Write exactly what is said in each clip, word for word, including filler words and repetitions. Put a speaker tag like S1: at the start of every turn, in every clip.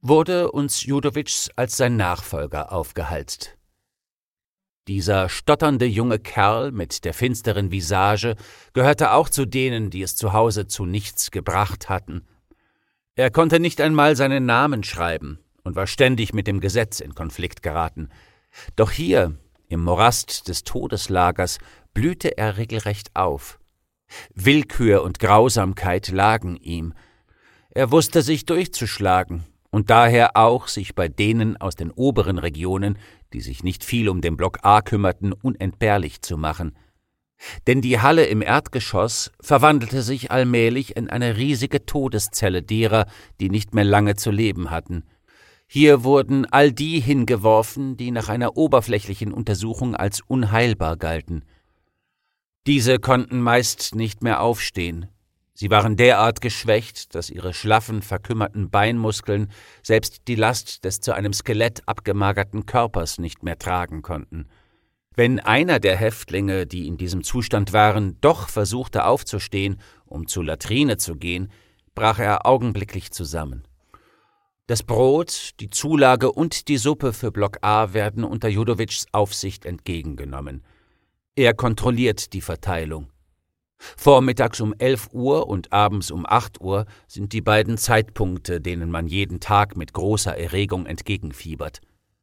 S1: wurde uns Judowitschs als sein Nachfolger aufgehalst. Dieser stotternde junge Kerl mit der finsteren Visage gehörte auch zu denen, die es zu Hause zu nichts gebracht hatten. Er konnte nicht einmal seinen Namen schreiben und war ständig mit dem Gesetz in Konflikt geraten. Doch hier, im Morast des Todeslagers, blühte er regelrecht auf. Willkür und Grausamkeit lagen ihm. Er wusste sich durchzuschlagen und daher auch sich bei denen aus den oberen Regionen, die sich nicht viel um den Block A kümmerten, unentbehrlich zu machen. Denn die Halle im Erdgeschoss verwandelte sich allmählich in eine riesige Todeszelle derer, die nicht mehr lange zu leben hatten. Hier wurden all die hingeworfen, die nach einer oberflächlichen Untersuchung als unheilbar galten. Diese konnten meist nicht mehr aufstehen. Sie waren derart geschwächt, dass ihre schlaffen, verkümmerten Beinmuskeln selbst die Last des zu einem Skelett abgemagerten Körpers nicht mehr tragen konnten. Wenn einer der Häftlinge, die in diesem Zustand waren, doch versuchte aufzustehen, um zur Latrine zu gehen, brach er augenblicklich zusammen. Das Brot, die Zulage und die Suppe für Block A werden unter Judowitschs Aufsicht entgegengenommen. Er kontrolliert die Verteilung. Vormittags um elf Uhr und abends um acht Uhr sind die beiden Zeitpunkte, denen man jeden Tag mit großer Erregung entgegenfiebert.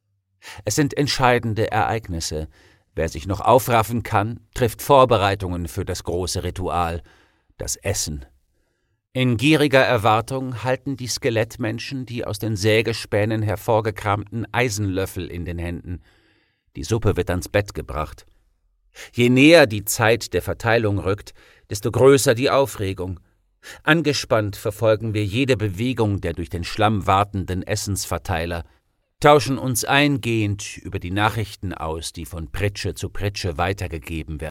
S1: Es sind entscheidende Ereignisse. Wer sich noch aufraffen kann, trifft Vorbereitungen für das große Ritual, das Essen. In gieriger Erwartung halten die Skelettmenschen die aus den Sägespänen hervorgekramten Eisenlöffel in den Händen. Die Suppe wird ans Bett gebracht. Je näher die Zeit der Verteilung rückt, desto größer die Aufregung. Angespannt verfolgen wir jede Bewegung der durch den Schlamm wartenden Essensverteiler, tauschen uns eingehend über die Nachrichten aus, die von Pritsche zu Pritsche weitergegeben werden.